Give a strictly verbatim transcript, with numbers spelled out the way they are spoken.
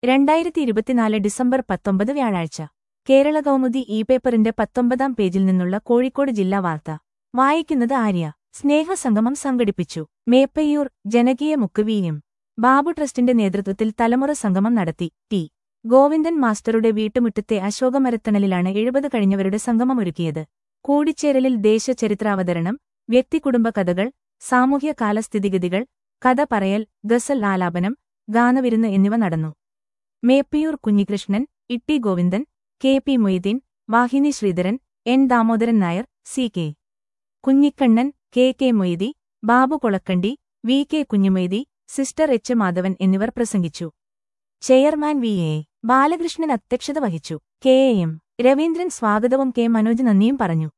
രണ്ടായിരത്തി ഇരുപത്തിനാല് ഡിസംബർ പത്തൊമ്പത് വ്യാഴാഴ്ച കേരള കൗമുദി ഇ പേപ്പറിന്റെ പത്തൊമ്പതാം പേജിൽ നിന്നുള്ള കോഴിക്കോട് ജില്ലാ വാർത്ത വായിക്കുന്നത് ആര്യ. സ്നേഹസംഗമം സംഘടിപ്പിച്ചു. മേപ്പയ്യൂർ ജനകീയ മുക്ക് വി എം ബാബു ട്രസ്റ്റിന്റെ നേതൃത്വത്തിൽ തലമുറ സംഗമം നടത്തി. ടി ഗോവിന്ദൻ മാസ്റ്ററുടെ വീട്ടുമുറ്റത്തെ അശോകമരത്തണലിലാണ് എഴുപത് കഴിഞ്ഞവരുടെ സംഗമമൊരുക്കിയത്. കൂടിച്ചേരലിൽ ദേശചരിത്രാവതരണം, വ്യക്തികുടുംബ കഥകൾ, സാമൂഹ്യ കാലസ്ഥിതിഗതികൾ, കഥ പറയൽ, ഗസൽ ആലാപനം, ഗാനവിരുന്ന് എന്നിവ നടന്നു. Meppayur Kunhikrishnan, Itti Govindan, K P Moideen, Vahini Sreedharan, N Damodaran Nair, C K Kunhikannan, K K Moythi, Babu Kolakkandi, V K Kunhumoythi, sister H Madhavan എന്നിവർ പ്രസംഗിച്ചു. ചെയർമാൻ വി എ ബാലകൃഷ്ണൻ അധ്യക്ഷത വഹിച്ചു. കെ എം രവീന്ദ്രൻ സ്വാഗതവും കെ മനോജ് നന്ദിയും പറഞ്ഞു.